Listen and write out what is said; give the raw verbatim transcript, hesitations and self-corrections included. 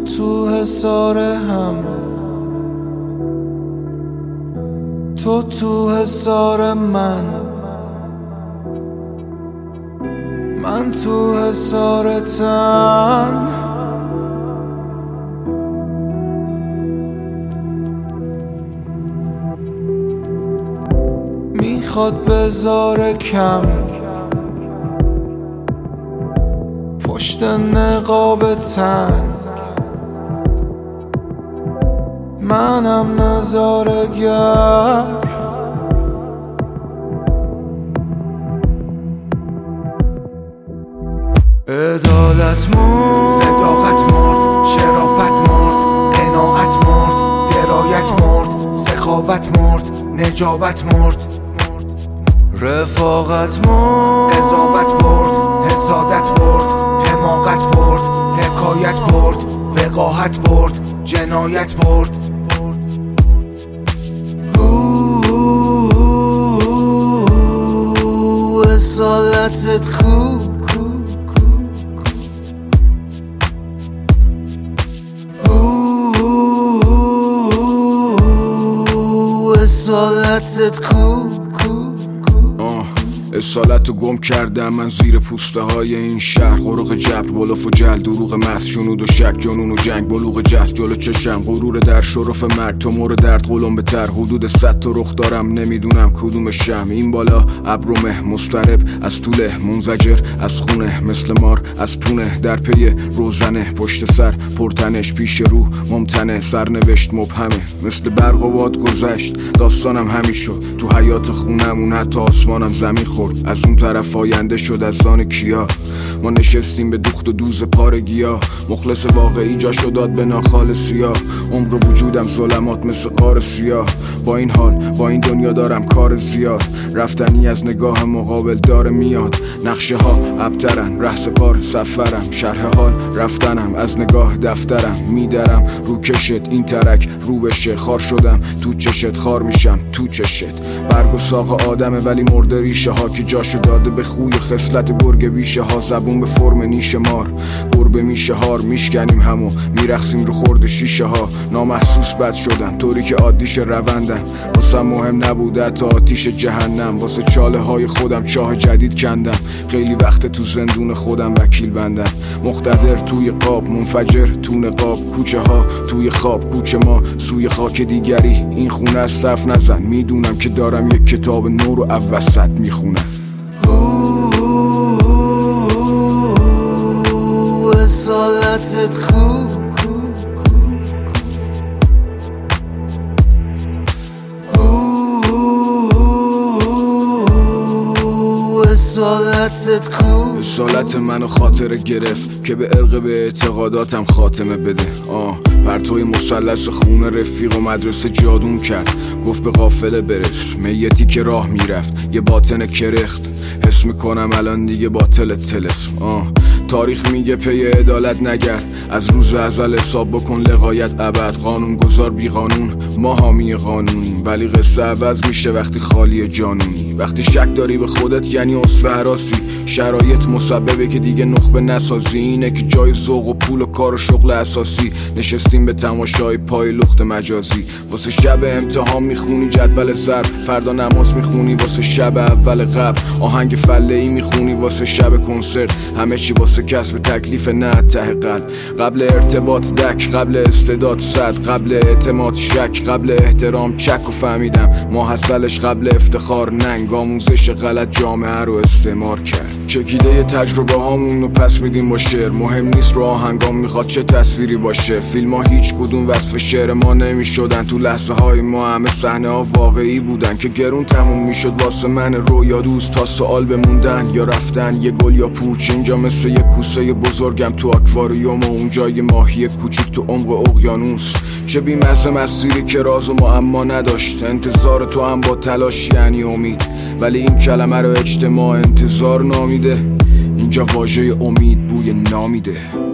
تو حصار هم، تو تو حصار من، من تو حصار تن. میخواد بذاره کم پشت نقاب تنگ، منم نظاره‌گر. عدالت مرد، صداقت مرد، شرافت مرد، قناعت مرد، درایت مرد، سخاوت مرد، نجابت مرد، رفاقت مرد، قضاوت برد، حسادت برد، حماقت برد، حکایت برد، وقاحت برد، جنایت برد. اصالتت کو اصالتت کو اصالتو گم کردم من زیر پوسته های این شهر. غرق جبر، بلوف و جل، دروغ محض، جنود و شک، جنون و جنگ، بلوغ جهل جلو چشم، غرور در شرف مرگ، تو مور درد قلم به تر، حدود صد تا رخ دارم نمیدونم کدوم شم. این بالا ابر و مه مضطرب، از طوله منزجر، از خونه مثل مار، از پونه در پی روزنه، پشت سر پرتنش، پیش رو ممتنه، سرنوشت مبهمه، مثل برق و باد گذشت داستانم همین شد. تو حیات خونمون حتی آسمانم زمین خورد، از اون طرف آینده شد از آن کیا. ما نشستیم به دوخت و دوز پارگیا، مخلص واقعی جاشو داد به ناخال سیاه. عمق وجودم ظلمات مثل قار سیاه، با این حال با این دنیا دارم کار زیاد. رفتنی از نگاه مقابل داره میاد، نقشه ها ابترن، ره سپار سفرم، شرح حال رفتنم، از نگاه دفترم میدرم. رو کشت این ترک رو بشه، خار شدم تو چشت، خار میشم تو چشت. برگ و ساق آدمه ولی مرده ریشه ها که جاشو داده به خوی خصلت گرگ بیشه ها. زبون به فرم نیش مار، گربه میشه هار، میشکنیم همو میرخسیم رو خورد شیشه ها. نامحسوس بد شدن طوری که عادیش روندن، واسه مهم نبوده تا آتیش جهنم. واسه چاله های خودم چاه جدید کندم، خیلی وقت تو زندون خودم وکیل بندم. مقتدر توی قاب، منفجر تو نقاب، کوچه ها توی خواب، کوچه ما سوی خاک دیگری. این خونه از صف نزن، میدونم که دارم یک کتاب نو رو اوسط میخونم. اصالتت کو اصالتت کو اصالت منو خاطره گرفت که به عرق به اعتقاداتم خاتمه بده. آه پرتوی مثلث خونه رفیق و مدرسه جادون کرد، گفت به قافله برس، میتی که راه میرفت یه باطن کرخت. حس میکنم الان دیگه باطل تلسم. آه تاریخ میگه پی عدالت نگرد، از روز ازل حساب بکن لغایت ابد. قانون گذار بی قانون، ما حامی قانونیم، ولی قصه عوض میشه وقتی خالی جانونی. وقتی شک داری به خودت یعنی اصفه حراسی، شرایط مسببه که دیگه نخبه نسازی. اینه که جای ذوق و پول و کار و شغل اساسی، نشستیم به تماشای پای لخت مجازی. واسه شب امتحان میخونی جدول ضرب، فردا نماز میخونی واسه شب اول قبل، آهنگ فله ای میخونی واسه شب کنسرت. همه چی واسه کسب تکلیف نه ته قلب، قبل ارتباط دک، قبل استعداد صد، قبل اعتماد شک، قبل احترام چک. و فهمیدم ما حاصلش قبل افتخار ننگ، آموزش غلط جامعه رو استعمار کرد. چکیده تجربه هامون رو پس میدیم با شعر، مهم نیست رو آهنگام میخواد چه تصویری باشه. فیلم ها هیچ کدوم وصف شعر ما نمیشدن، تو لحظه های ما همه صحنه ها واقعی بودن که گرون تموم میشد واسه من رویا دوست تا سوال بموندن یا رفتن. یه گل یا پوچ اینجا مثل یه کوسه بزرگم تو آکواریوم، و اونجا یه ماهی کوچیک تو عمق اقیانوس. چه بی‌مزه مسیری که راز و معما نداشت، انتظار تو هم با تلاش یعنی امید، ولی این کلمه رو اجتماع انتظار نامیده. اینجا واژه امید بوی نامیده.